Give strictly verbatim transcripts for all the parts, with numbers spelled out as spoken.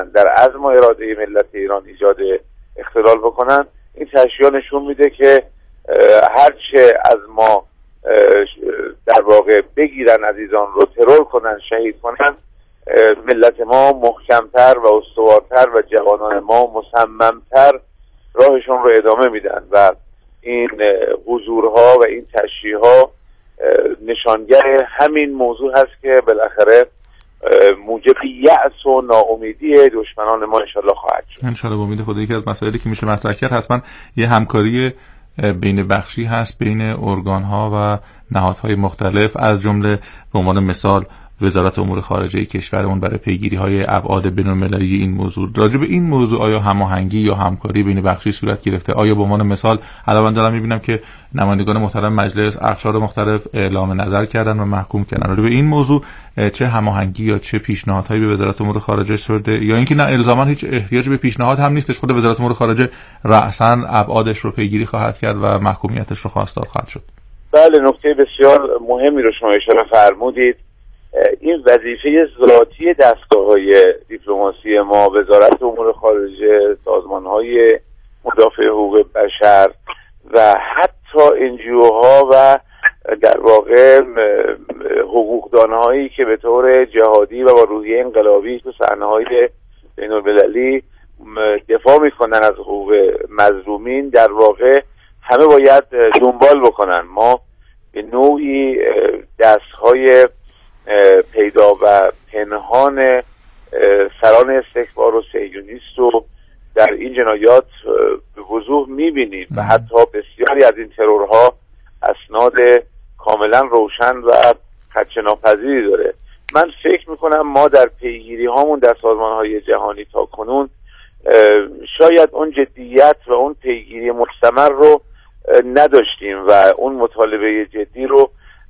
در عزم و اراده ملت ایران ایجاد اختلال بکنن، این تشریح نشون میده که هرچه از ما در واقع بگیرن، عزیزان رو ترور کنن، شهید کنن، ملت ما محکمتر و استوارتر و جوانان ما مصممتر راهشون رو ادامه میدن و این حضورها و این تشریح‌ها نشانگر همین موضوع هست که بالاخره موجب یأس و ناامیدی دشمنان ما انشالله خواهد شد. انشالله با امید خدا. یکی از مسائلی که میشه مطرح کرد حتما یه همکاری بین بخشی هست بین ارگان‌ها و نهادهای مختلف، از جمله به عنوان مثال وزارت امور خارجه کشورمون برای پیگیری‌های ابعاد بین‌المللی این موضوع. راجع به این موضوع آیا هماهنگی یا همکاری بین بخشی صورت گرفته؟ آیا به عنوان مثال الان دارم می‌بینم که نمایندگان محترم مجلس اقشار مختلف اعلام نظر کردن و محکوم کردن. راجع به این موضوع چه هماهنگی یا چه پیشنهادهایی به وزارت امور خارجه شده، یا اینکه نه الزاما هیچ احتیاج به پیشنهاد هم نیستش، خود وزارت امور خارجه رأساً ابعادش رو پیگیری خواهد کرد و محکومیتش رو خواستار خواهد شد؟ بله، نکته بسیار مهمی رو شما اشاره فرمودید. این وظیفه ذاتی دستگاه‌های دیپلماسی ما، وزارت امور خارجه، سازمان‌های مدافع حقوق بشر و حتی انجیوها و در واقع حقوقدان‌هایی که به طور جهادی و با روحیه انقلابی تو صحنه‌های بین‌المللی دفاع می‌کنن از حقوق مظلومین، در واقع همه باید دنبال بکنن. ما به نوعی دست‌های پیدا و پنهان سران استکبار و صهیونیست رو در این جنایات به وضوح می‌بینیم و حتی بسیاری از این ترورها اسناد کاملا روشن و خدشه‌ناپذیری داره. من فکر میکنم ما در پیگیری هامون در سازمان‌های جهانی تا کنون شاید اون جدیت و اون پیگیری مستمر رو نداشتیم و اون مطالبه جدی رو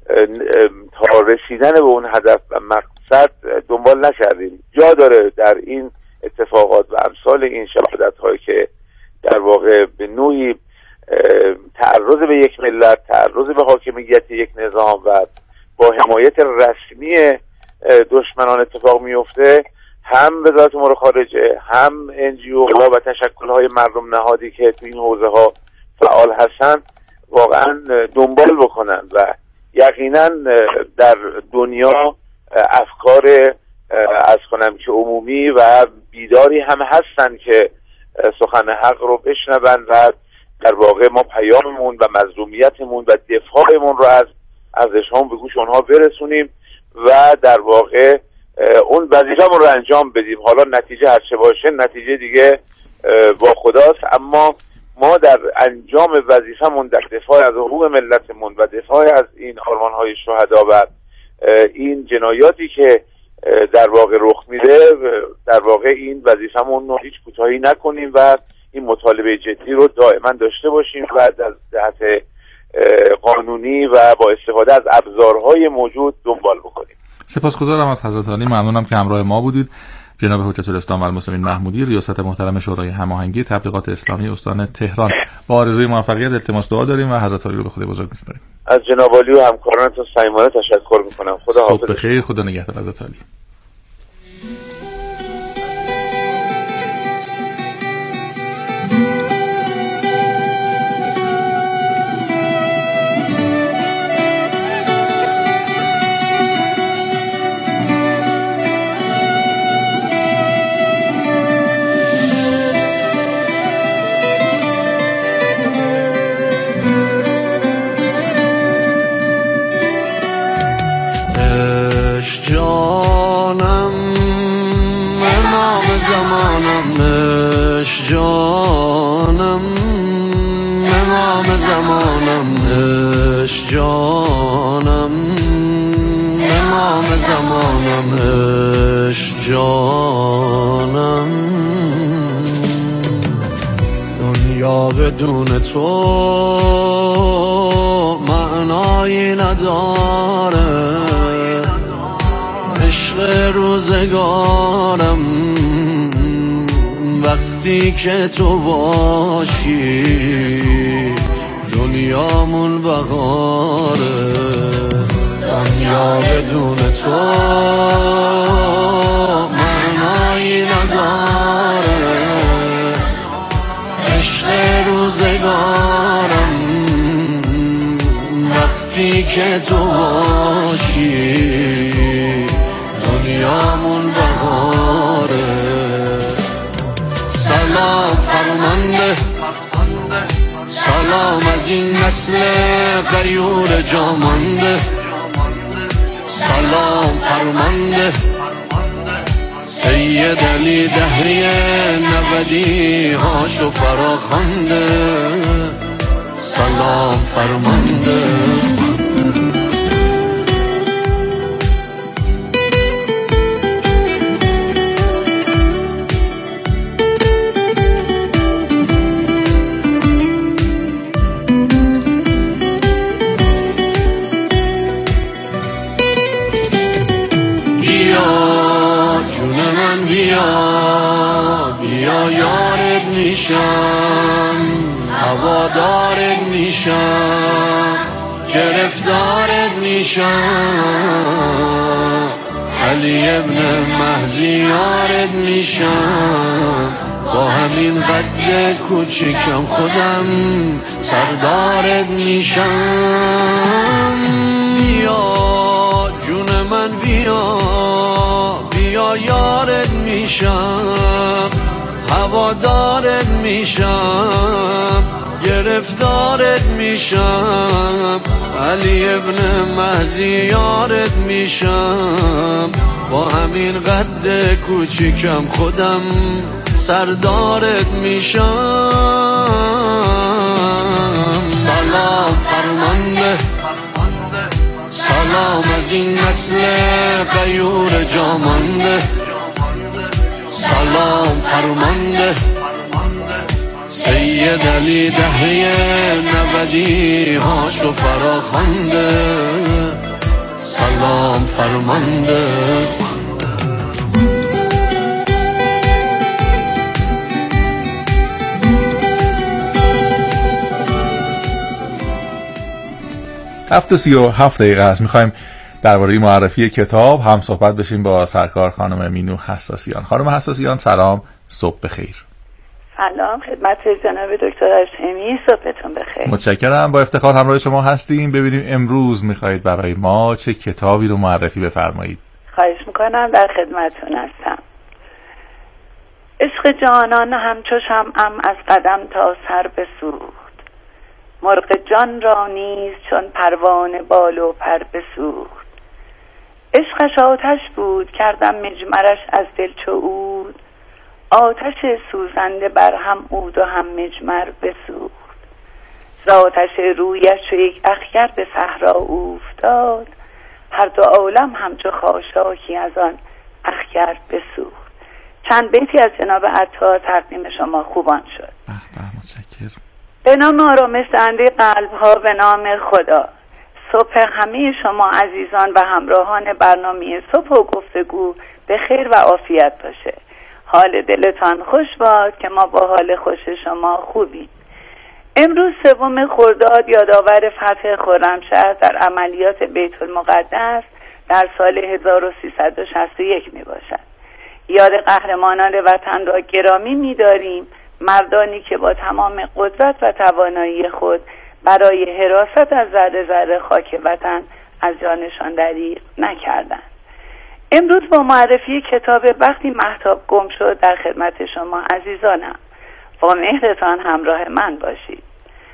تا رسیدن به اون هدف و مقصد دنبال نکردیم. جا داره در این اتفاقات و امثال این شهادت‌هایی که در واقع به نوعی تعرض به یک ملت، تعرض به حاکمیت یک نظام و با حمایت رسمی دشمنان اتفاق میفته، هم وزارت امور خارجه، هم انجیوها و تشکل‌های مردم نهادی که تو این حوزه‌ها فعال هستن واقعا دنبال بکنن و یقینا در دنیا افکار از کنم که عمومی و بیداری هم هستن که سخن حق رو بشنون و در واقع ما پیاممون و مظلومیتمون و دفاعمون رو از ارزش‌هامون به گوش اونها برسونیم و در واقع اون وظیفه‌مون رو انجام بدیم. حالا نتیجه هر چه باشه، نتیجه دیگه با خداست، اما ما در انجام وظیفه‌مون در دفاع از حقوق ملتمون و دفاع از این آرمان‌های شهدا و این جنایاتی که در واقع رخ میده، در واقع این وظیفه‌مون رو هیچ کوتاهی نکنیم و این مطالبه جدی رو دائما داشته باشیم و در جهت قانونی و با استفاده از ابزارهای موجود دنبال بکنیم. سپاسگزارم از حضرت عالی، ممنونم که همراه ما بودید. جناب حجت الاسلام و المسلمین محمودی، ریاست محترم شورای هماهنگی تبلیغات اسلامی استان تهران، با آرزوی موفقیت التماس دعا داریم و حضرت عالی رو به خدای بزرگ می‌سپاریم. از جناب عالی و همکارانتون صمیمانه تشکر می‌کنم. خدا حافظ. صبح بخیر، خدا نگهدار حضرت عالی. جانم امام زمانم، اش جانم امام زمانم، اش جانم امام زمانم، اش جانم. دنیا بدون تو معنایی نداره، عشق روزگارم وقتی که تو باشی دنیامون بهاره. دنیا بدون تو معنایی نداره، که تو باشی دنیامون بهاره. سلام فرمانده، سلام از این نسل غیور جامانده. سلام فرمانده سید علی دهری نودی هاشو فراخوانده. سلام فرمانده. بیا بیا یارت میشم، هوادارت میشم، گرفتارت میشم، علی ابن مهدی یارت میشم. با همین قد کوچیکم خودم سردارت میشم. بیا جون من بیا بیا یارت میشم، هوادارت میشم، گرفتارت میشم، علی ابن مهدی یارت میشم. با همین قد کوچیکم خودم سردارت میشم. سلام فرمانده، سلام از این نسل غیور جامانده. سلام فرمانده سید علی دهری نودی هاشو فراخوانده. سلام فرمانده. هفت و سی و هفت دقیقه هست. میخوایم درباره معرفی کتاب هم صحبت بشیم با سرکار خانم مینو حساسیان. خانم حساسیان سلام، صبح بخیر. سلام خدمت جناب دکتر هاشمی، صبحتون بخیر. متشکرم. با افتخار همراه شما هستیم. ببینیم امروز میخواهید برای ما چه کتابی رو معرفی بفرمایید. خواهش میکنم، در خدمتون هستم. عشق جانان همچو شمعم از قدم تا سر بسوخت، مرغ جان را نیز چون پروانه بال و پر بسوخت. عشقش آتش بود کردم مجمرش از دل چو عود، آتش سوزنده بر هم عود و هم مجمر بسوخت. ز آتش رویش چو یک اخگر به صحرا اوفتاد، هر دو عالم همچو خاشاکی از آن اخگر بسوخت. چند بیتی از جناب عطا تقدیم شما خوبان شد. متشکرم. به نام آرامش دهنده قلب ها، به نام خدا. صبح همه شما عزیزان و همراهان برنامه صبح و گفتگو به خیر و عافیت باشه. حال دلتان خوش باد که ما با حال خوش شما خوبیم. امروز سوم خرداد یادآور فتح خرمشهر در عملیات بیت المقدس در سال هزار و سیصد و شصت و یک می باشد. یاد قهرمانان وطن را گرامی می داریم، مردانی که با تمام قدرت و توانایی خود برای حراست از ذره ذره خاک وطن از جانشان دریغ نکردند. امروز با معرفی کتاب وقتی مهتاب گم شد در خدمت شما عزیزانم. با مهرتان همراه من باشید.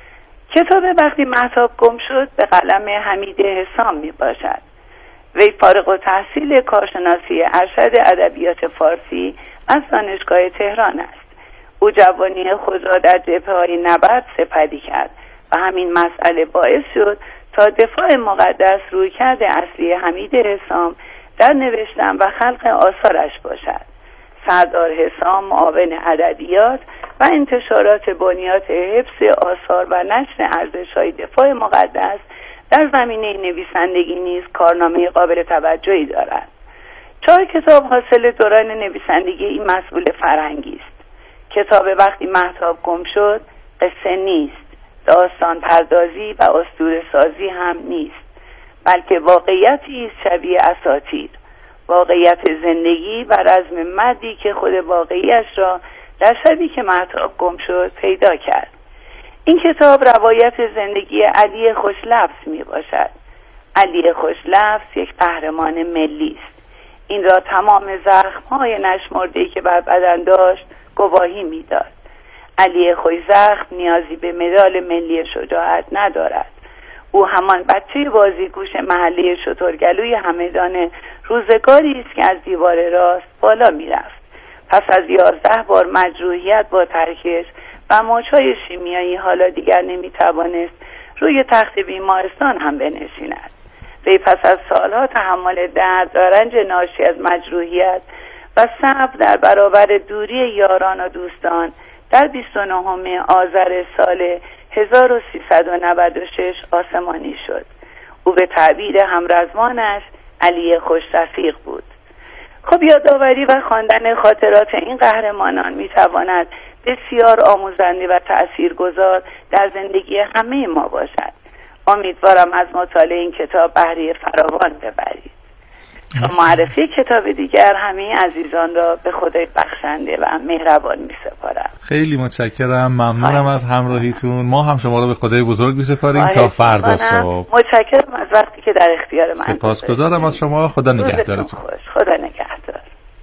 کتاب وقتی مهتاب گم شد به قلم حمید حسام می باشد. وی فارغ التحصیل کارشناسی ارشد ادبیات فارسی از دانشگاه تهران است. او جوانی خود را در جبهه‌های نبرد سپری کرد و همین مسئله باعث شد تا دفاع مقدس رویکرد اصلی حمید حسام در نوشتن و خلق آثارش باشد. سردار حسام معاون ادبیات و انتشارات بنیاد حفظ آثار و نشر ارزش‌های دفاع مقدس در زمینه نویسندگی نیز کارنامه قابل توجهی دارد. چهار کتاب حاصل دوران نویسندگی این مسئول فرهنگی است. کتاب وقتی مهتاب گم شد قصه نیست، داستان پردازی و اسطوره سازی هم نیست، بلکه واقعیتی است شبیه اساطیر، واقعیت زندگی و رزم مردی که خود واقعیش را در شبی که مهتاب گم شد پیدا کرد. این کتاب روایت زندگی علی خوشلفظ می باشد. علی خوشلفظ یک قهرمان ملی است. این را تمام زخم‌های نشمرده‌ای که بر بدن داشت گواهی می‌داد. علی خوشزخم نیازی به مدال ملی شجاعت ندارد. او همان بچه بازیگوش محله شترگلوی همدان روزگاری است که از دیوار راست بالا می‌رفت. پس از یازده بار مجروحیت با ترکش و موج‌های شیمیایی حالا دیگر نمی‌توانست روی تخت بیمارستان هم بنشیند. وی پس از سالها تحمل درد و رنج ناشی از مجروحیت و صبر در برابر دوری یاران و دوستان در بیست و نهم آذر سال هزار و سیصد و نود و شش آسمانی شد. او به تعبیر همرزمانش علی خوش رفیق بود. خب یادآوری و خواندن خاطرات این قهرمانان میتواند بسیار آموزنده و تأثیرگذار در زندگی همه ما باشد. امیدوارم از مطالعه این کتاب بهره فراوان ببرید. تا معرفی کتاب دیگر همه عزیزان را به خدای بخشنده و مهربان می سپارم. خیلی متشکرم، ممنونم از همراهیتون. ما هم شما را به خدای بزرگ می سپاریم تا فردا صبح. متشکرم از وقتی که در اختیار من. سپاسگزارم از شما. خدا نگهدارتون. خدا نگهدار.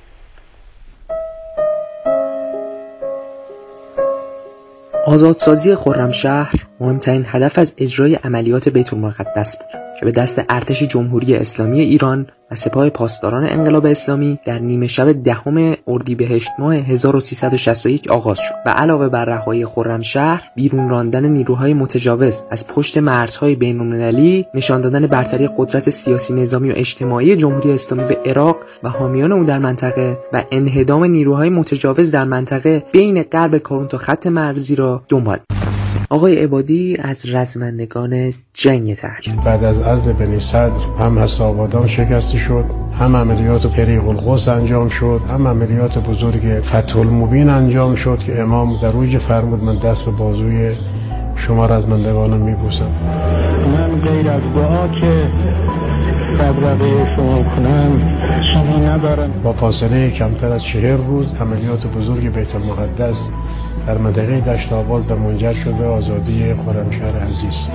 آزادسازی خرمشهر مهمترین هدف از اجرای عملیات بیت المقدس بود که به دست ارتش جمهوری اسلامی ایران و سپاه پاسداران انقلاب اسلامی در نیمه شب دهم اردیبهشت ماه هزار و سیصد و شصت و یک آغاز شد و علاوه بر رهایی خرمشهر، بیرون راندن نیروهای متجاوز از پشت مرزهای بین‌المللی، نشان دادن برتری قدرت سیاسی، نظامی و اجتماعی جمهوری اسلامی به عراق و حامیان او در منطقه و انهدام نیروهای متجاوز در منطقه بین غرب کارون تا خط مرزی را دنبال. آقای عبادی از رزمندگان جنگ ترک بعد از عزل بنی صدر هم حسابادان شکسته شد، هم عملیات طریق القدس انجام شد، هم عملیات بزرگ فتح المبین انجام شد که امام در اوج فرمود من دست به بازوی شما رزمندگانم میبوسم. من غیر از دعا که تبرقه شما کنم چیزی ندارم. با فاصله کمتر از چهر روز عملیات بزرگ بیت المقدس در منطقه دشت آباد و منجر شد به آزادی خرمشهر عزیز.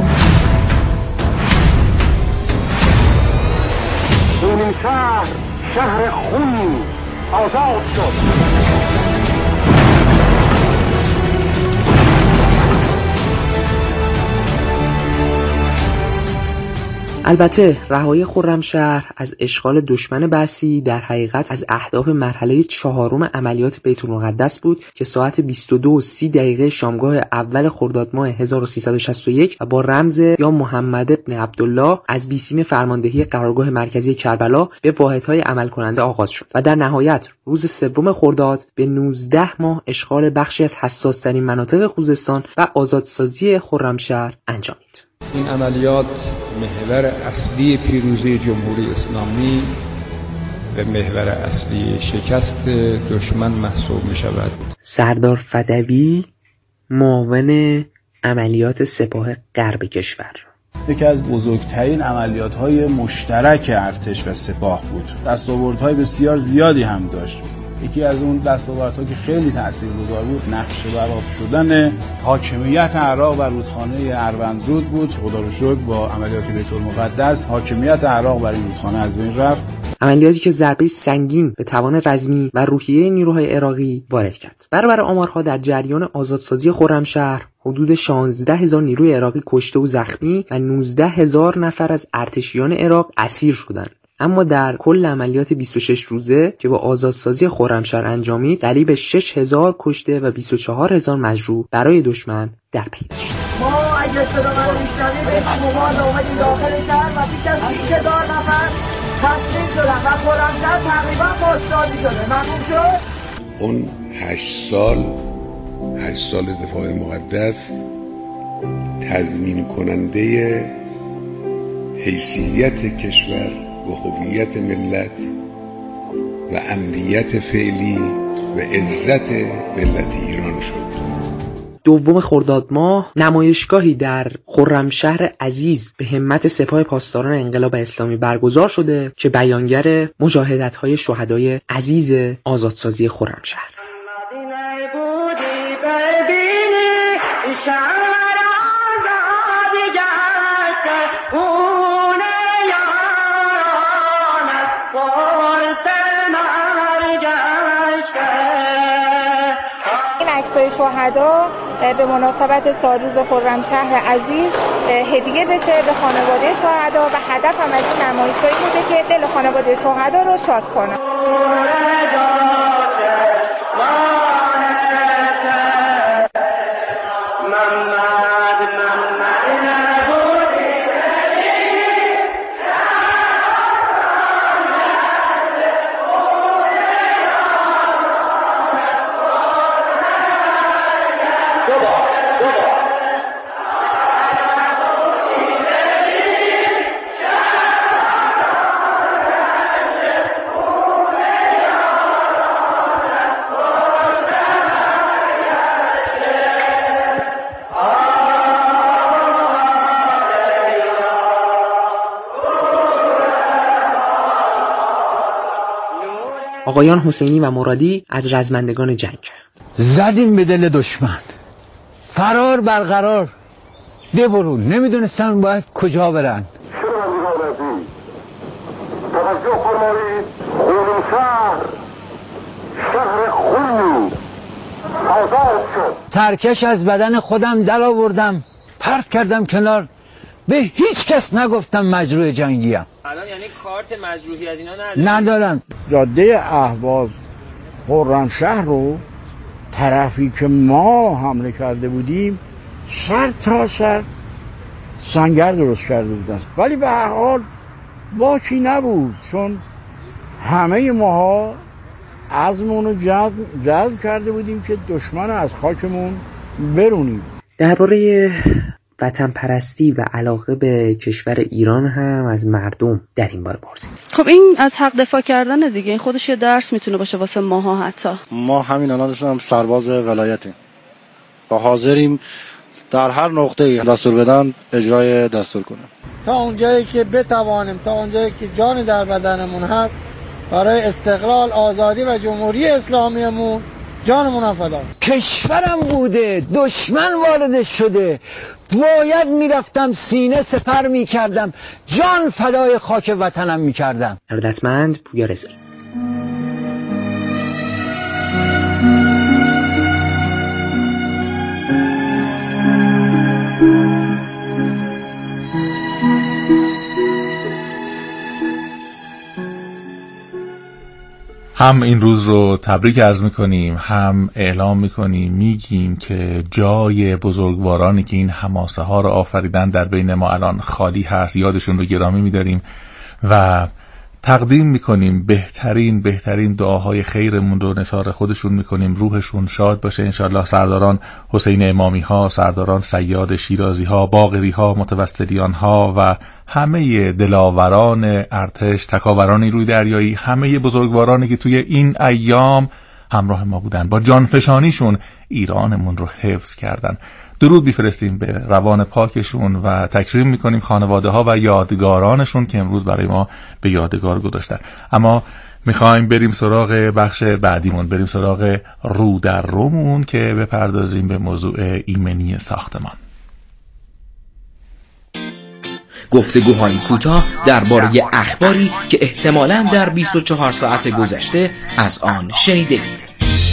این شهر شهر خون آزاد شد. البته رهایی خرمشهر از اشغال دشمن بعثی در حقیقت از اهداف مرحله چهارم عملیات بیت المقدس بود که ساعت بیست و دو و سی دقیقه شامگاه اول خرداد ماه هزار و سیصد و شصت و یک و با رمز یا محمد ابن عبدالله از بیسیم فرماندهی قرارگاه مرکزی کربلا به واحدهای عمل کننده آغاز شد و در نهایت روز سوم خرداد به نوزده ماه اشغال بخشی از حساس‌ترین مناطق خوزستان و آزادسازی خرمشهر انجامید. این عملیات محور اصلی پیروزی جمهوری اسلامی و محور اصلی شکست دشمن محسوب می شود. سردار فدوی معاون عملیات سپاه غرب کشور یکی از بزرگترین عملیات‌های مشترک ارتش و سپاه بود. دستاوردهای بسیار زیادی هم داشت. یکی از اون دستاوردها که خیلی تاثیرگذار بود نقشه برآب شدن حاکمیت عراق بر رودخانه اروندرود بود. خدا رو شکر با عملیات بیت المقدس حاکمیت عراق بر این رودخانه از بین رفت. عملیاتی که ضربه سنگین به توان رزمی و روحیه نیروهای عراقی وارد کرد. برابر آمارها در جریان آزادسازی خرمشهر حدود شانزده هزار نیروی عراقی کشته و زخمی و نوزده هزار نفر از ارتشیان عراق اسیر شدند. اما در کل عملیات بیست و شش روزه که با آزادسازی خرمشهر انجامید، دلیل به شش هزار کشته و بیست و چهار هزار مجروح برای دشمن در پی داشت. ما اگه صدا رو میشنویم به شمال اومدیم داخل شهر و بیش از بیست هزار نفر تسلیم شدن و خرمشهر تقریبا بازسازی شده. ممنون شد. اون هشت سال هشت سال دفاع مقدس تضمین کننده حیثیت کشور و هویت ملت و امنیت فعلی و عزت ملت ایران شد. دوم خرداد ماه نمایشگاهی در خرمشهر عزیز به همت سپاه پاسداران انقلاب اسلامی برگزار شده که بیانگر مجاهدت‌های شهدای عزیز آزادسازی خرمشهر. شهر آزاد گشت خون عکسای شهدا به مناسبت سالروز خرمشهر عزیز هدیه بشه به خانواده شهدا و هدف هم از این نمایشگاهی بوده که دل خانواده شهدا رو شاد کنه. آقایان حسینی و مرادی از رزمندگان جنگ. زدیم به دل دشمن، فرار برقرار، ببرون، نمیدونستن باید کجا برن. توجه فرمایید، خونین شهر شهر خونی آزاد شد. ترکش از بدن خودم در آوردم، پرت کردم کنار، به هیچ کس نگفتم مجروح جنگیم. الان یعنی کارت مجروحی از اینا ندارن؟ ندارن. جاده اهواز خرمشهر رو طرفی که ما حمله کرده بودیم سر تا سر سنگر درست کرده بودن، ولی به هر حال باکی نبود، چون همه ماها عزمون رو جذب, جذب کرده بودیم که دشمن از خاکمون برونیم. درباره وطن پرستی و علاقه به کشور ایران هم از مردم در این بار پرسید. خب این از حق دفاع کردن دیگه، این خودش یه درس میتونه باشه واسه ماها. حتی ما همین الان هم سرباز ولایتیم و حاضریم در هر نقطه‌ای دستور بدن اجرای دستور کنیم تا اونجایی که بتوانیم، تا اونجایی که جان در بدنمون هست، برای استقلال، آزادی و جمهوری اسلامیمون جانمون هم فدا. کشورم بوده، دشمن وارد شده، باید میرفتم سینه سپر میکردم، جان فدای خاک وطنم میکردم. ارادتمند پویا رضایی. هم این روز رو تبریک عرض میکنیم، هم اعلام میکنیم، میگیم که جای بزرگوارانی که این حماسه ها رو آفریدن در بین ما الان خالی هست، یادشون رو گرامی میداریم و تقدیم میکنیم بهترین بهترین دعاهای خیرمون رو نثار خودشون میکنیم، روحشون شاد باشه انشالله. سرداران حسین امامی ها، سرداران سیاد شیرازی ها، باقری ها، متوسلیان ها و همه دلاوران ارتش، تکاوران نیروی دریایی، همه بزرگوارانی که توی این ایام همراه ما بودن، با جانفشانیشون ایرانمون رو حفظ کردن. درود میفرستیم به روان پاکشون و تکریم میکنیم خانواده ها و یادگارانشون که امروز برای ما به یادگار گذاشتن. اما میخوایم بریم سراغ بخش بعدیمون، بریم سراغ رو در رومون که بپردازیم به موضوع ایمنی ساختمان. گفتگوهای کوتاه درباره اخباری که احتمالاً در بیست و چهار ساعت گذشته از آن شنیدید.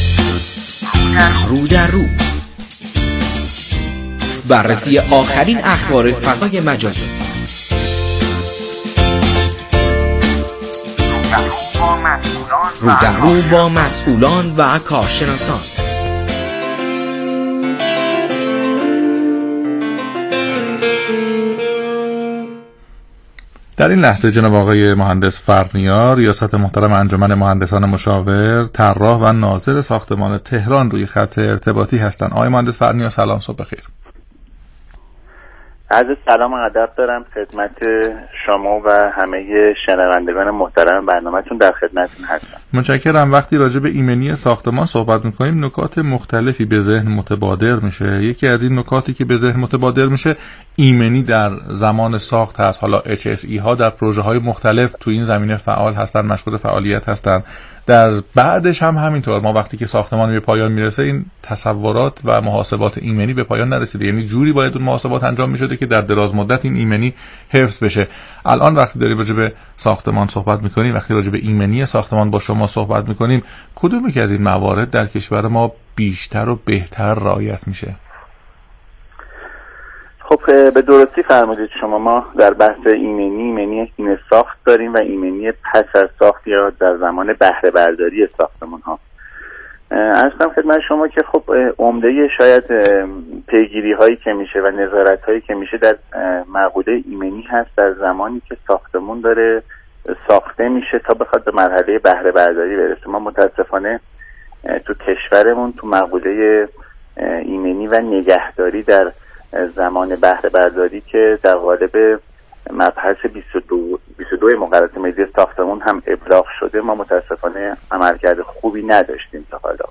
رو در رو، بررسی آخرین اخبار فضای مجازی. رو در رو با مسئولان و کارشناسان. در این لحظه جناب آقای مهندس فرنیار، ریاست محترم انجمن مهندسان مشاور، طراح و ناظر ساختمان تهران روی خط ارتباطی هستند. آقای مهندس فرنیار سلام، صبح بخیر. عرض سلام و ادب دارم خدمت شما و همه شنوندگان محترم برنامه‌تون، در خدمتتون هستم. متشکرم. وقتی راجع به ایمنی ساختمان صحبت می‌کنیم نکات مختلفی به ذهن متبادر میشه. یکی از این نکاتی که به ذهن متبادر میشه ایمنی در زمان ساخت هست. حالا اچ اس ای ها در پروژه‌های مختلف تو این زمینه فعال هستن، مشغول فعالیت هستن. در بعدش هم همینطور، ما وقتی که ساختمان به پایان میرسه این تصورات و محاسبات ایمنی به پایان نرسیده، یعنی جوری باید اون محاسبات انجام میشده که در دراز مدت این ایمنی حفظ بشه. الان وقتی داریم راجع به ساختمان صحبت میکنیم، وقتی راجع به ایمنی ساختمان با شما صحبت میکنیم، کدومی که از این موارد در کشور ما بیشتر و بهتر رعایت میشه؟ خب به درستی فرمودید شما. ما در بحث ایمنی ایمنی هینه ساخت داریم و ایمنی پس از ساخت یا در زمان بهره برداری ساختمان ها. عرض کنم خدمت شما که خب عمده شاید پیگیری هایی که میشه و نظارت هایی که میشه در مقوله ایمنی هست در زمانی که ساختمون داره ساخته میشه تا بخواد به مرحله بهره برداری برسه. ما متاسفانه تو کشورمون تو مقوله ایمنی و نگهداری در زمان بهره برداری که در قالب مبحث بیست و دو مقررات ملی ساختمون هم ابلاغ شده، ما متاسفانه عملکرد خوبی نداشتیم تا حالا.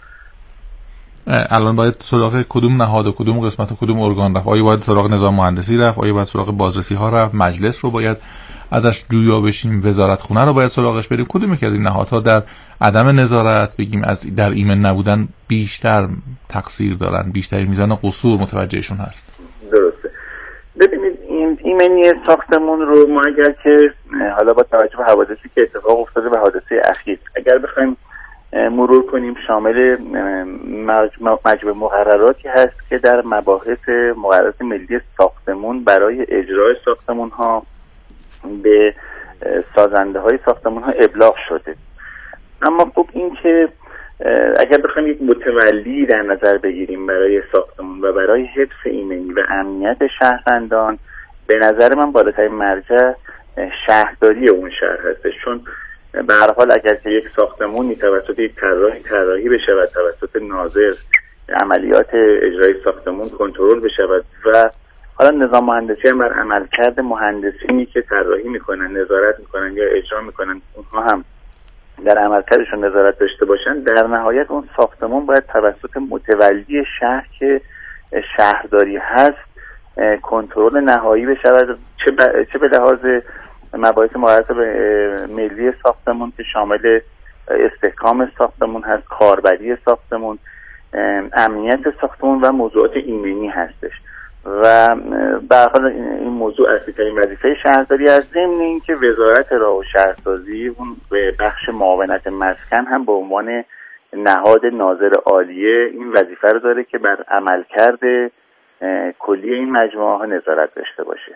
الان باید سراغ کدوم نهاد و کدوم قسمت و کدوم ارگان رفت؟ آیا باید سراغ نظام مهندسی رفت؟ آیا باید سراغ بازرسی ها رفت؟ مجلس رو باید ازش جویا بشیم؟ وزارت خونه رو باید سراغش بریم؟ کدوم یکی از این نهادها در عدم نظارت بگیم از در ایمن نبودن بیشتر تقصیر دارن، بیشتر میزان قصور متوجهشون هست؟ درسته. ببینید این ایمنی ساختمون رو ما اگر که حالا با توجه به حوادثی که اتفاق افتاده به حادثه اخیر اگر بخوایم مرور کنیم، شامل مجموعه مقرراتی هست که در مباحث مقررات ملی ساختمون برای اجرای ساختمون ها به سازنده های ساختمون ها ابلاغ شده. اما خب این که اگر بخوایم یک متولی در نظر بگیریم برای ساختمون و برای حفظ ایمنی و امنیت شهروندان، به نظر من بالاترین مرجع شهرداری اون شهر هستش. چون به هر حال اگر که یک ساختمونی توسط یک طراحی طراحی بشود، توسط ناظر عملیات اجرای ساختمون کنترل بشود و حالا نظام مهندسی هم بر عملکرد مهندسینی که طراحی میکنن، نظارت میکنن یا اجرا میکنن، اونها هم در عملکردشون نظارت داشته باشن، در نهایت اون ساختمان باید توسط متولی شهر که شهرداری هست کنترل نهایی بشود، چه ب... چه به لحاظ مباحث مقررات ملی ساختمون که شامل استحکام ساختمون هست، کاربری ساختمون، امنیت ساختمون و موضوعات ایمنی هستش. و به هر حال این موضوع اصلی‌ترین وظیفه شهرداری از ضمن اینکه وزارت راه و شهرسازی اون به بخش معاونت مسکن هم به عنوان نهاد ناظر عالیه این وظیفه رو داره که بر عملکرد کلی این مجموعه ها نظارت داشته باشه.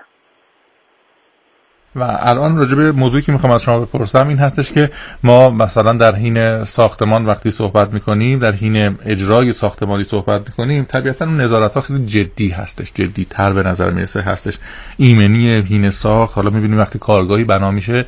و الان راجع به موضوعی که میخوام از شما بپرسم این هستش که ما مثلا در حین ساختمان وقتی صحبت میکنیم، در حین اجرای ساختمانی صحبت میکنیم، طبیعتا نظارت ها خیلی جدی هستش، جدی تر به نظر میرسه هستش. ایمنی حین ساخت، حالا میبینیم وقتی کارگاهی بنا میشه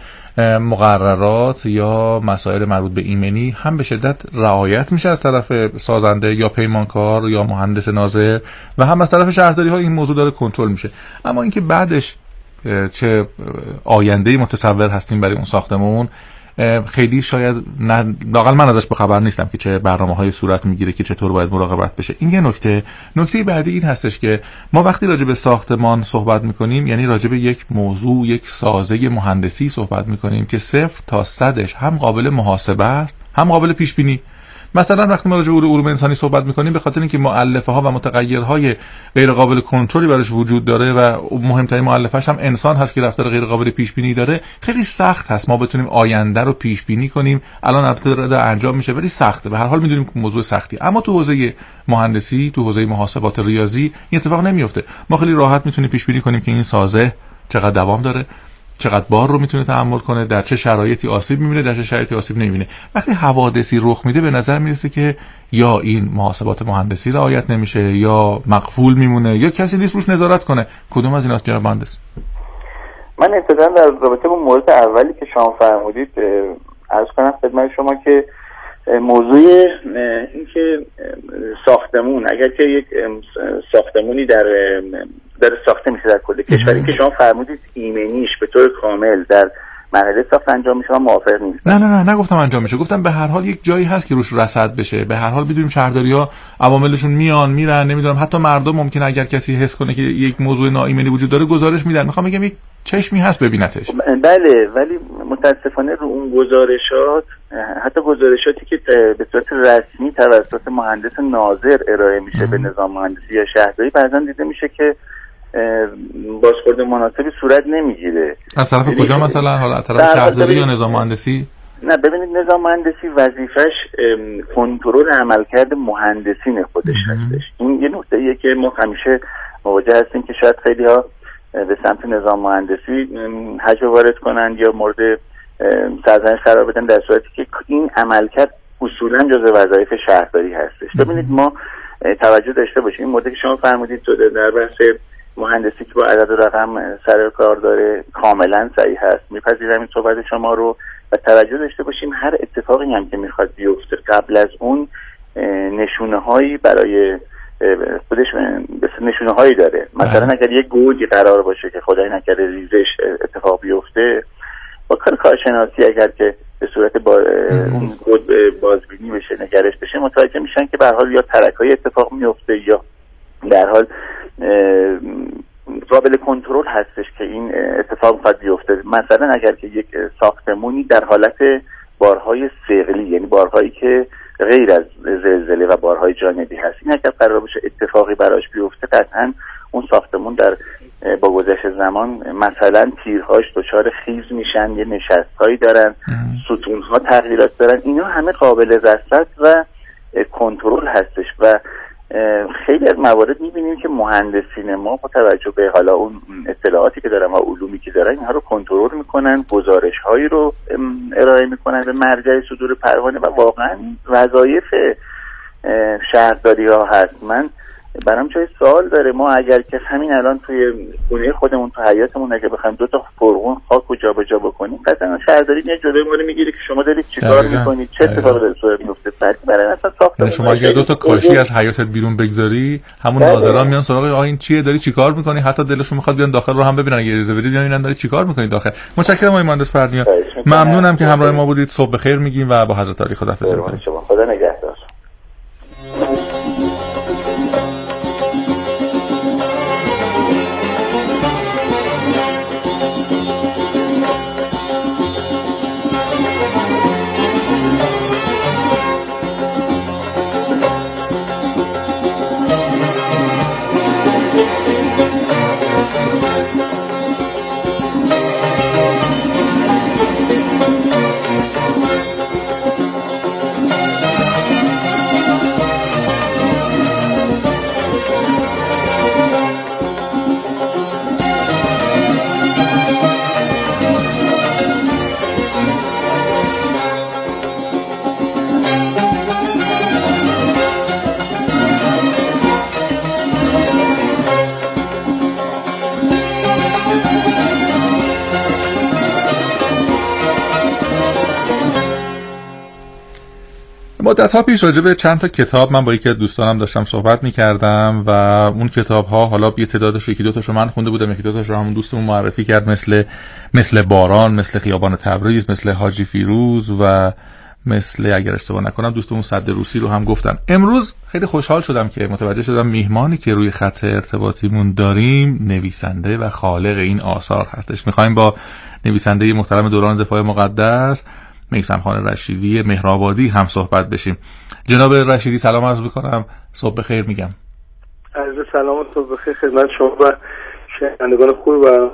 مقررات یا مسائل مربوط به ایمنی هم به شدت رعایت میشه از طرف سازنده یا پیمانکار یا مهندس ناظر و هم از طرف شهرداری ها این موضوع داره کنترل میشه. اما اینکه بعدش چه آینده‌ای متصور هستیم برای اون ساختمون خیلی شاید نه، لااقل من ازش بخبر نیستم که چه برنامه‌های صورت میگیره که چطور باید مراقبت بشه. این یه نکته. نکته بعدی این هستش که ما وقتی راجع به ساختمان صحبت میکنیم یعنی راجع به یک موضوع، یک سازه مهندسی صحبت میکنیم که صفر تا صدش هم قابل محاسبه است هم قابل پیش بینی. مثلا وقتی ما راجع به علوم انسانی صحبت می‌کنیم به خاطر اینکه مؤلفه ها و متغیرهای غیر قابل کنترلی براش وجود داره و مهمترین مؤلفه‌اش هم انسان هست که رفتار غیر قابل پیش بینی داره، خیلی سخت هست ما بتونیم آینده رو پیش بینی کنیم. الان البته داره انجام میشه ولی سخته، به هر حال میدونیم که موضوع سختی. اما تو حوزه مهندسی، تو حوزه محاسبات ریاضی این اتفاق نمیفته. ما خیلی راحت میتونیم پیش بینی کنیم که این سازه چقدر دوام داره، چقدر بار رو میتونه تحمل کنه، در چه شرایطی آسیب میبینه، در چه شرایطی آسیب نمیبینه. وقتی حوادثی رخ میده به نظر میرسه که یا این محاسبات مهندسی رعایت نمیشه یا مقفول میمونه یا کسی نیست روش نظارت کنه. کدوم از ایناست جناب مهندس؟ من ابتدا در رابطه با مورد اولی که شما فرمودید عرض کنم خدمت شما که موضوع این که ساختمون اگر که یک ساختمونی در در ساخته میشه در کل کشور، که شما فرمودید ایمنیش به طور کامل در مرحله ساخت انجام میشه، من موافق نیستم. نه نه نه نگفتم انجام میشه، گفتم به هر حال یک جایی هست که روش رصد بشه. به هر حال بدونیم شهرداری‌ها عواملشون میان میرن، نمیدونم حتی مردم ممکنه اگر کسی حس کنه که یک موضوع ناایمنی وجود داره گزارش میدن. میخوام بگم یک چشمی هست ببینتش. بله، ولی متاسفانه رو اون گزارشات، حتی گزارشاتی که به صورت رسمی توسط مهندس ناظر ارائه میشه ام. به نظام مهندسی یا شهرداری، بعضا دیده میشه که بازخورد مناسبی صورت نمیگیره. از طرف کجا مثلا؟ حالا از طرف شهرداری یا نظام مهندسی؟ نه ببینید نظام مهندسی وظیفش کنترل عملکرد مهندسین خودش هستش. این یه نکته‌ایه که ما همیشه مواجه هستیم که شاید خیلی ها به سمت نظام مهندسی هجو وارد کنند یا مورد سرزنش قرار بدن، در صورتی که این عملکرد اصولا جزء وظایف شهرداری هستش. ببینید ما توجه داشته باشیم این مورد که شما فرمودید در بحث مهندسی که با عدد و رقم سر کار داره کاملا صحیح هست، میپذیرم این صحبت شما رو و توجه داشته باشیم هر اتفاقی هم که میخواد بیفته قبل از اون نشونه هایی برای خودش نشونه هایی داره. مثلا اگر یک گودی قرار باشه که خدای نکرده ریزش اتفاق بیفته، با کار کارشناسی اگر که به صورت با اون گود بازبینی بشه، نگرش بشه، متوجه میشن که به هر حال یا ترک‌های اتفاق میفته یا در حال قابل کنترل هستش که این اتفاق میخواد بیفته. مثلا اگر که یک ساختمونی در حالت بارهای ثقلی، یعنی بارهایی که غیر از زلزله و بارهای جانبی هست، این اگر قرار باشه اتفاقی براش بیفته، قطعا اون ساختمون در با گذشت زمان مثلا تیرهاش دچار خیز میشن، یه نشستهایی دارن، ستونها تغییرات دارن، اینا همه قابل رصد و کنترل هستش و خیلی از موارد میبینیم که مهندسین ما با توجه به حالا اون اطلاعاتی که دارن و علومی که دارن اینها رو کنترل میکنن، گزارش هایی رو ارائه میکنن به مرجع صدور پروانه و واقعا وظایف شهرداری ها هست. من برام جای سوال داره، ما اگر که همین الان توی خونه خودمون تو حیاطمون اگه بخوایم دو تا فرغون خاک رو جابجا بکنیم، قطعا شهرداری میاد جلوی ما رو میگیره که شما دارید چیکار میکنید، چه اتفاقی داره صورت میفته. فرقی برای اصلا ساختمون شما اگه دو تا کاشی از حیاطت بیرون بگذاری، همون ناظران میان سراغ آقا این چیه، داری چیکار میکنی، حتی دلشون میخواد بیان داخل رو هم ببینن، اگه اجازه بدید ببینن داری چیکار میکنید داخل. متشکرم آقای مهندس فردنیا، ممنونم که همراه ما بودید. صبح بخیر میگیم و با حضرت علی خداحافظی میکنیم. خدا نگهدار. مدت‌ها پیش راجع به چند تا کتاب من با یکی از دوستانم داشتم صحبت می‌کردم و اون کتاب‌ها حالا یه تعدادش یکی دو تاشو من خونده بودم، یکی دو تاشو همون دوستمون معرفی کرد، مثل مثل باران، مثل خیابان تبریز، مثل حاجی فیروز و مثل اگر اشتباه نکنم دوستمون سد روسی رو هم گفتن. امروز خیلی خوشحال شدم که متوجه شدم میهمانی که روی خط ارتباطیمون داریم نویسنده و خالق این آثار هستش. می‌خوایم با نویسنده محترم دوران دفاع مقدس میثم خان رشیدی مهرآبادی هم صحبت بشیم. جناب رشیدی سلام عرض میکنم، صبح بخیر میگم. عرض سلام و صبح بخیر خدمت شما و شنوندگان خوب. و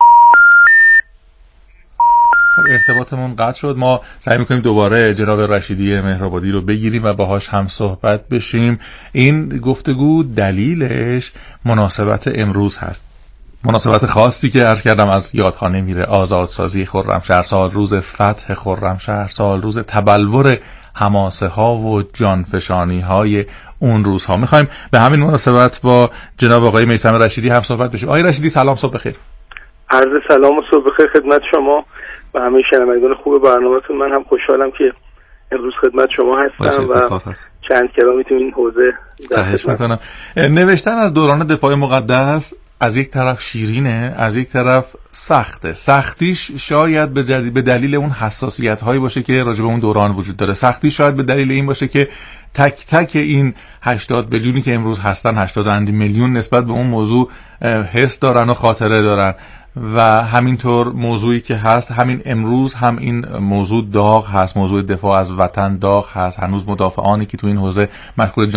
خب ارتباطمون قطع شد، ما سعی میکنیم دوباره جناب رشیدی مهرآبادی رو بگیریم و باهاش هم صحبت بشیم. این گفتگو دلیلش مناسبت امروز هست، مناسبت خاصی که عرض کردم از یادها نمیره، آزادسازی خرمشهر، سال روز فتح خرمشهر، سال روز تبلور حماسه ها و جانفشانی های اون روزها. میخوایم به همین مناسبت با جناب آقای میثم رشیدی هم صحبت بشیم. آقای رشیدی سلام، صبح بخیر. عرض سلام و صبح بخیر خدمت شما و همه شنوندگان خوب برنامه‌تون. من هم خوشحالم که امروز خدمت شما هستم و چند کلامی تو این حوزه خواهش میکنم. نوشتن از دوران دفاع مقدس از یک طرف شیرینه، از یک طرف سخته. سختیش شاید به, جدی... به دلیل اون حساسیت هایی باشه که راجع به اون دوران وجود داره. سختیش شاید به دلیل این باشه که تک تک این هشتاد میلیونی که امروز هستن، هشتاد اندی میلیون نسبت به اون موضوع حس دارن و خاطره دارن و همینطور موضوعی که هست همین امروز هم این موضوع داغ هست، موضوع دفاع از وطن داغ هست. هنوز مدافعانی که تو این حوزه مشغول